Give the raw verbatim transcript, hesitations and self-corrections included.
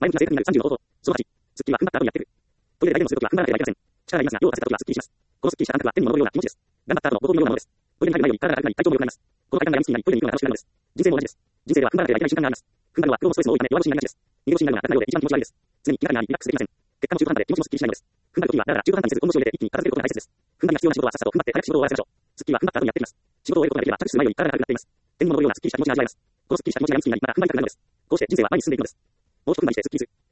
前向きな性格になるさんじゅうの方法。そのはち、スッキリは踏ん張った後にやってくる。トイレで大便をするときは踏ん張らなければいけません。力がいますが、用をさせたときはスッキリします。このスッキリした感覚は天にも昇るような気持ちです。頑張った後のご褒美のようなものです。トイレに入る前より体が軽くなり、体調も良くなります。この快感が病みつきになり、トイレに行くのが楽しくなるのです。人生も同じです。人生では踏ん張らなければいけない瞬間があります。踏ん張るのは苦労もストレスも多いため弱腰になりがちです。逃げ腰になるのが楽なようで一番気持ち悪いです。常に気が楽になりリラックスできません。血管も中途半端で気持ちもスッキリしないのです。踏ん張るときはだらだら中途半端にせず、本腰を入れて一気に片付けることが大切です。踏ん張りが必要な仕事はさっさと踏ん張って早く仕事を終わらせましょう。スッキリは踏ん張った後にやってきます。仕事を終えることができれば着手する前より体が軽くなっています。天にも昇るようなスッキリした気持ちが味わえます。このスッキリした気持ちが病みつきになり、また踏ん張りたくなるのです。こうして人生は前に進んでいくのです。もう一踏ん張りしてスッキリする。